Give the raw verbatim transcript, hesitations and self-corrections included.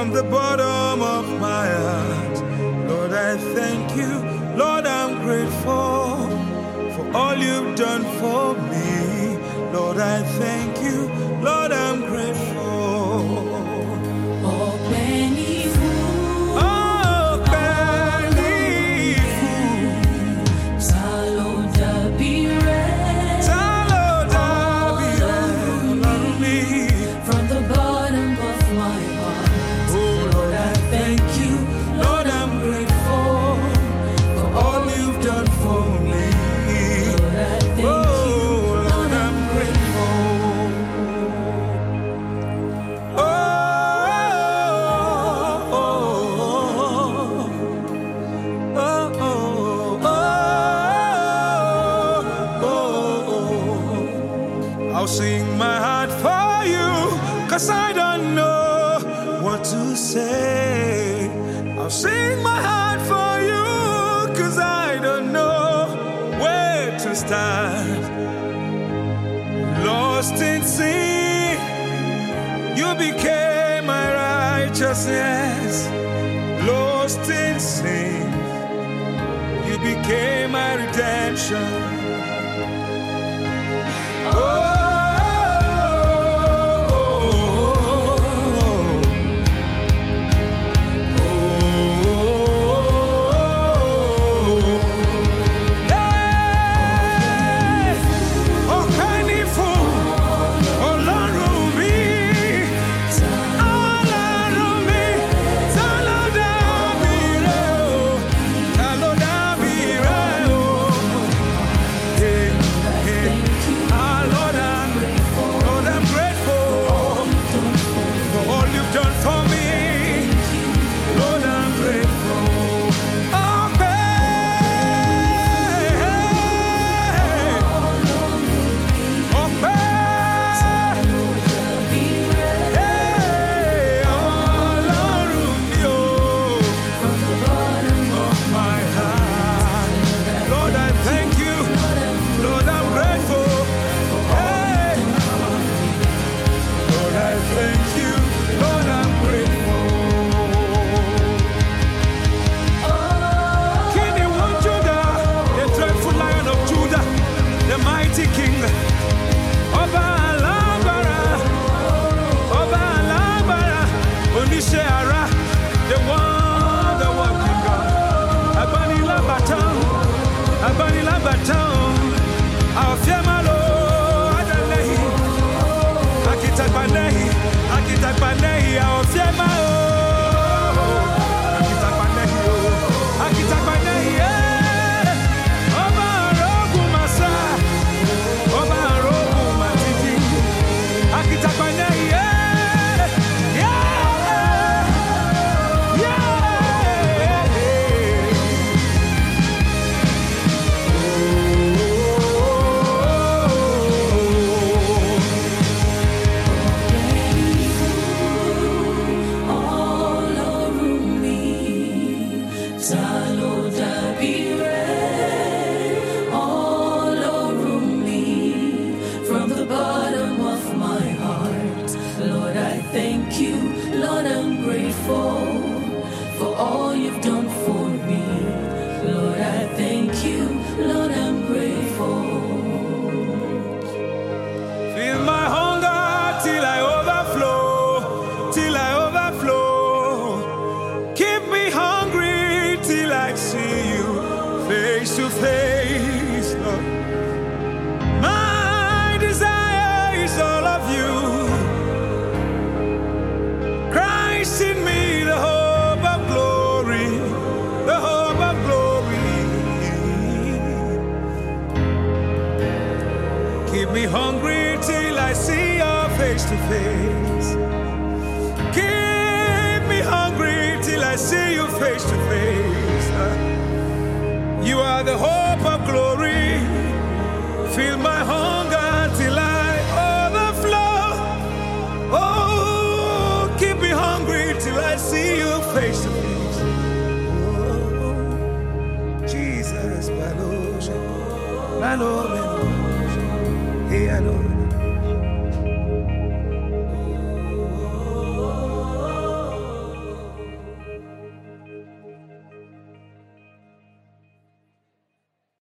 from the bottom of my heart. Lord, I thank you. Lord, I'm grateful for all you've done for me. Lord, I thank you. Lord, I'm grateful. Oh, Benny Fu. Oh, Benny Fu. Salo Dabire. Salo Dabire. Love me. From the bottom of my heart. Oh, Lord, I thank you. Lord, I'm grateful for all you've done for me. Lord, I thank Oh, you. Lord, I'm grateful. Oh, oh, oh, oh, oh, oh. I'll sing my heart for you, 'cause I don't know what to say. I'll sing my heart for you, 'cause I don't know where to start. Lost in sin, you became my righteousness. Lost in sin, you became my redemption. Oh, face to face, Lord. My desire is all of you. Christ in me, the hope of glory, the hope of glory. Keep me hungry till I see your face to face. Keep me hungry till I see you face to face. You are the hope of glory. Fill my hunger till I overflow. Oh, keep me hungry till I see you face to face. Oh, Jesus, Baloja, Baloja, hey, I know.